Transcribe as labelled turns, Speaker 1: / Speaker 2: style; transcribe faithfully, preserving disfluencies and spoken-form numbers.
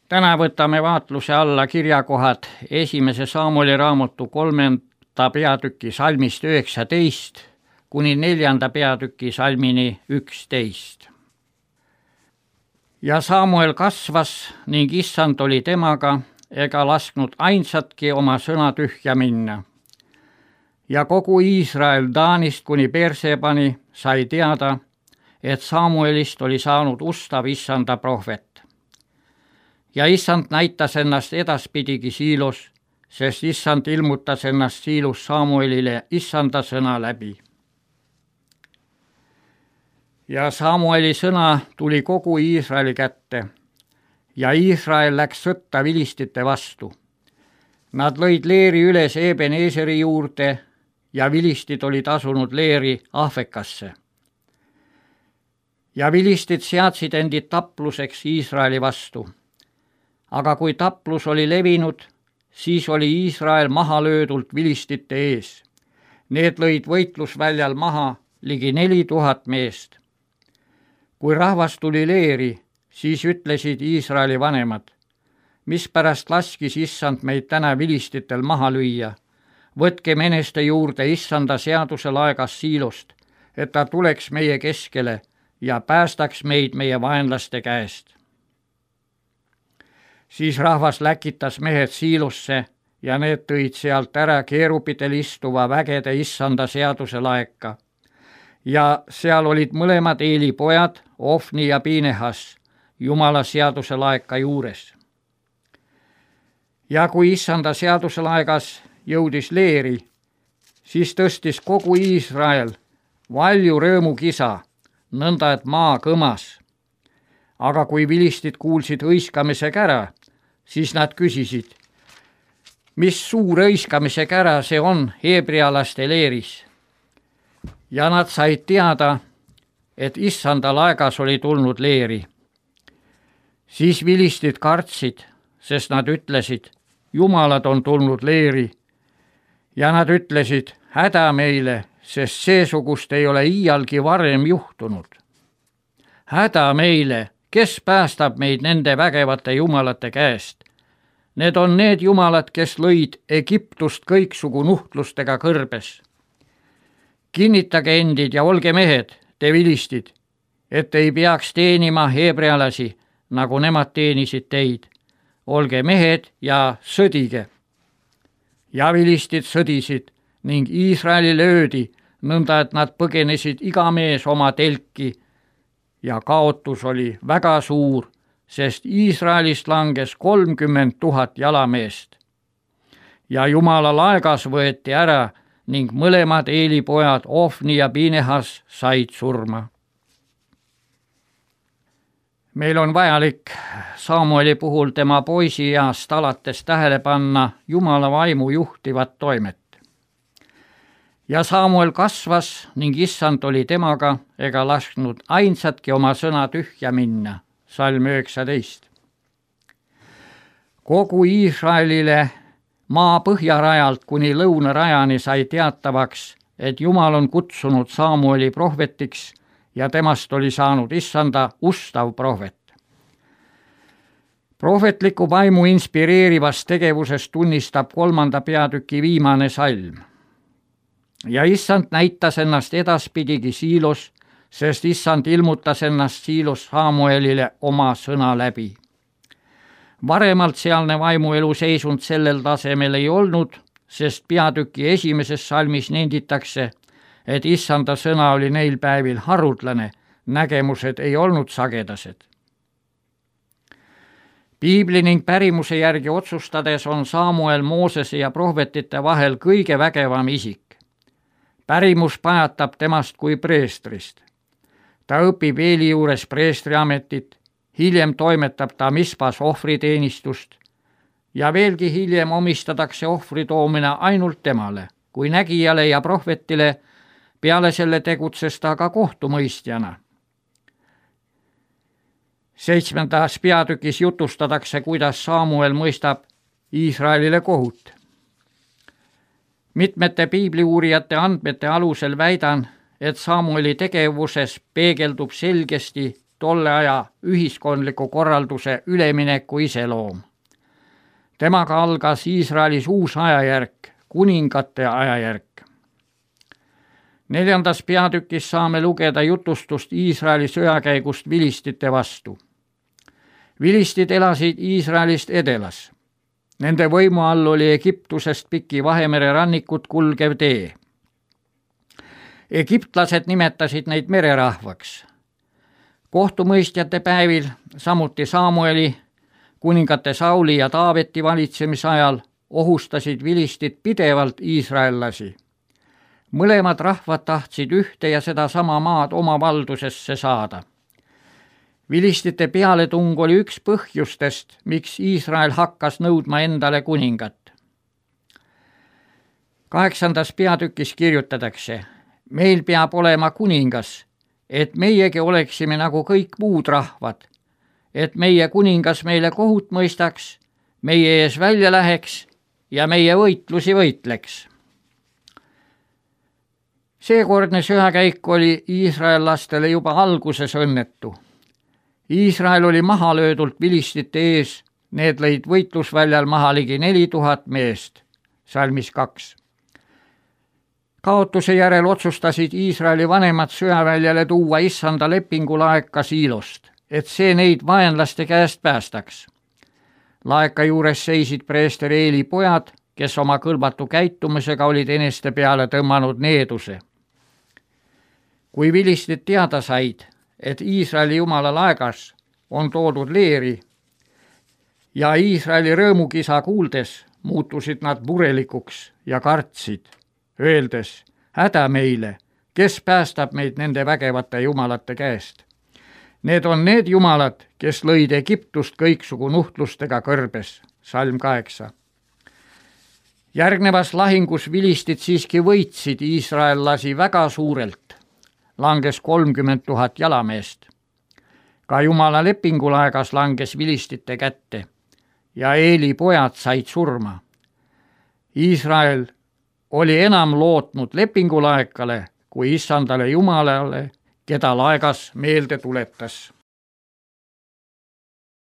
Speaker 1: Täna võtame vaatluse alla kirjakohad esimese Saamueli raamatu kolmanda peatüki salmist üheksateist kuni neljanda peatüki salmini üksteist. Ja Saamuel kasvas ning issand oli temaga ega lasknud ainsatki oma sõna tühja minna. Ja kogu Iisrael Taanist kuni Beersebani sai teada, et Saamuelist oli saanud ustav issanda prohvet. Ja issand näitas ennast edaspidigi Siilos, sest issand ilmutas ennast Siilos Saamuelile issanda sõna läbi. Ja Saamueli sõna tuli kogu Iisraeli kätte ja Iisrael läks sõtta vilistite vastu. Nad lõid leeri üles Eben-Eeseri juurde ja vilistid olid asunud leeri Ahvekasse. Ja vilistid seadsid endid tapluseks Iisraeli vastu. Aga kui taplus oli levinud, siis oli Iisrael maha löödult vilistite ees. Need lõid võitlusväljal maha ligi neli tuhat meest. Kui rahvas tuli leeri, siis ütlesid Iisraeli vanemad, mispärast laskis issand meid täna vilistitel maha lüüa. Võtke meneste juurde issanda seaduse laegas Siilost, et ta tuleks meie keskele ja päästaks meid meie vaenlaste käest. Siis rahvas läkitas mehed Siilosse ja need tõid sealt ära keerupitel istuva vägede issanda seaduse laeka. Ja seal olid mõlemad Eeli pojad, Ofni ja Pinehas, Jumala seaduse laeka juures. Ja kui issanda seaduse laegas jõudis leeri, siis tõstis kogu Iisrael valju rõõmukisa, nõnda et maa kõmas. Aga kui vilistid kuulsid hõiskamise kära, siis nad küsisid, mis suur hõiskamise kära see on heebrialaste leeris. Ja nad said teada, et issanda laegas oli tulnud leeri. Siis vilistid kartsid, sest nad ütlesid, jumalad on tulnud leeri. Ja nad ütlesid, häda meile, sest seesugust ei ole iialgi varem juhtunud. Häda meile, kes päästab meid nende vägevate jumalate käest? Need on need jumalad, kes lõid Egiptust kõiksugu nuhtlustega kõrbes. Kinnitage endid ja olge mehed, te vilistid, et ei peaks teenima heebrealasi, nagu nemad teenisid teid. Olge mehed ja sõdige. Ja vilistid sõdisid ning Iisraeli löödi, nõnda et nad põgenesid iga mees oma telki ja kaotus oli väga suur, sest Iisraelist langes kolmkümmend tuhat jalameest. Ja Jumala laegas võeti ära ning mõlemad Eeli pojad Ofni ja Pinehas said surma. Meil on vajalik Saamueli puhul tema poisieast alates tähele panna Jumala vaimu juhtivat toimet. Ja Saamuel kasvas ning issand oli temaga ega lasknud ainsatki oma sõna tühja minna. Salm üheksateist. Kogu Iisraelile maa põhjarajalt kuni lõunarajani sai teatavaks, et Jumal on kutsunud Saamueli prohvetiks ja temast oli saanud issanda ustav prohvet. Prohvetliku vaimu inspireerivast tegevusest tunnistab kolmanda peatüki viimane salm. Ja issand näitas ennast edaspidigi Siilos, sest issand ilmutas ennast Siilos Saamuelile oma sõna läbi. Varemalt sealne vaimuelu seisund sellel tasemel ei olnud, sest peatüki esimeses salmis nenditakse, et issanda sõna oli neil päevil haruldane, nägemused ei olnud sagedased. Piibli ning pärimuse järgi otsustades on Saamuel Moosese ja prohvetite vahel kõige vägevam isik. Pärimus pajatab temast kui preestrist. Ta õpib Eeli juures preestriametit, hiljem toimetab ta Mispas ohvriteenistust ja veelgi hiljem omistatakse ohvri toomine ainult temale, kui nägijale ja prohvetile. Peale selle tegutses ta ka kohtumõistjana. Seitsmendas peatükis jutustatakse, kuidas Saamuel mõistab Iisraelile kohut. Mitmete piibliuurijate andmete alusel väidan, et Saamueli tegevuses peegeldub selgesti tolle aja ühiskondliku korralduse ülemineku iseloom. Temaga algas Iisraelis uus ajajärk, kuningate ajajärk. Neljandas peatükis saame lugeda jutustust Iisraeli sõjakäigust vilistite vastu. Vilistid elasid Iisraelist edelas. Nende võimu all oli Egiptusest piki Vahemere rannikut kulgev tee. Egiptlased nimetasid neid mererahvaks. Kohtumõistjate päevil, samuti Samueli, kuningate Sauli ja Taaveti valitsemise ajal ohustasid vilistid pidevalt iisraellasi. Mõlemad rahvad tahtsid ühte ja seda sama maad oma valdusesse saada. Vilistite pealetung oli üks põhjustest, miks Iisrael hakkas nõudma endale kuningat. Kaheksandas peatükis kirjutatakse, meil peab olema kuningas, et meiegi oleksime nagu kõik muud rahvad, et meie kuningas meile kohut mõistaks, meie ees välja läheks ja meie võitlusi võitleks. Seekordne sõjakäik oli iisraellastele juba alguses õnnetu. Iisrael oli maha löödult vilistite ees, need lõid võitlusväljal maha ligi neli tuhat meest, salmis kaks. Kaotuse järel otsustasid Iisraeli vanemad sõjaväljale tuua issanda lepingulaeka Siilost, et see neid vaenlaste käest päästaks. Laeka juures seisid preester Eeli pojad, kes oma kõlbatu käitumisega olid eneste peale tõmmanud needuse. Kui vilistid teada said, et Iisraeli jumala laegas on toodud leeri ja Iisraeli rõõmukisa kuuldes muutusid nad murelikuks ja kartsid, öeldes, häda meile, kes päästab meid nende vägevate jumalate käest. Need on need jumalad, kes lõid Egiptust kõiksugu nuhtlustega kõrbes, salm kaheksa. Järgnevas lahingus vilistid siiski võitsid iisraellasi väga suurelt, langes kolmkümmend tuhat jalameest. Ka jumala lepingulaegas langes vilistite kätte ja Eeli pojad said surma. Iisrael oli enam lootnud lepingulaekale kui issandale jumalale, keda laegas meelde tuletas.